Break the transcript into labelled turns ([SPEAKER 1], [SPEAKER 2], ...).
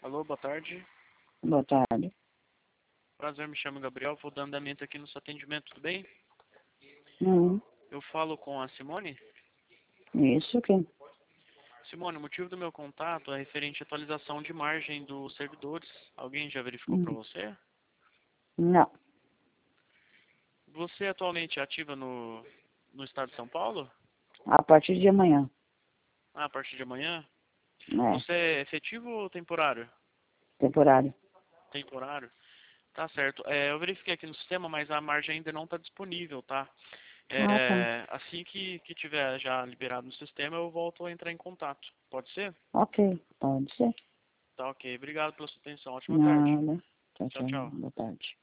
[SPEAKER 1] Alô, boa tarde.
[SPEAKER 2] Boa tarde.
[SPEAKER 1] Prazer, me chamo Gabriel, vou dar andamento aqui no seu atendimento, tudo bem?
[SPEAKER 2] Uhum.
[SPEAKER 1] Eu falo com a Simone.
[SPEAKER 2] Isso que?
[SPEAKER 1] Simone, o motivo do meu contato é referente à atualização de margem dos servidores. Alguém já verificou para
[SPEAKER 2] Uhum.
[SPEAKER 1] você?
[SPEAKER 2] Não.
[SPEAKER 1] Você atualmente é ativa no estado de São Paulo?
[SPEAKER 2] A partir de amanhã.
[SPEAKER 1] Ah, a partir de amanhã?
[SPEAKER 2] É,
[SPEAKER 1] Você é efetivo ou temporário?
[SPEAKER 2] temporário.
[SPEAKER 1] Temporário. Tá certo. Eu verifiquei aqui no sistema, mas a margem ainda não está disponível, tá?
[SPEAKER 2] Ah, tá.
[SPEAKER 1] Assim que tiver já liberado no sistema, eu volto a entrar em contato. Pode ser?
[SPEAKER 2] Ok, pode ser.
[SPEAKER 1] Tá ok. Obrigado pela sua atenção. Ótima tarde.
[SPEAKER 2] Nada. Tchau,
[SPEAKER 1] Tchau,
[SPEAKER 2] tchau.
[SPEAKER 1] tchau.
[SPEAKER 2] Boa tarde.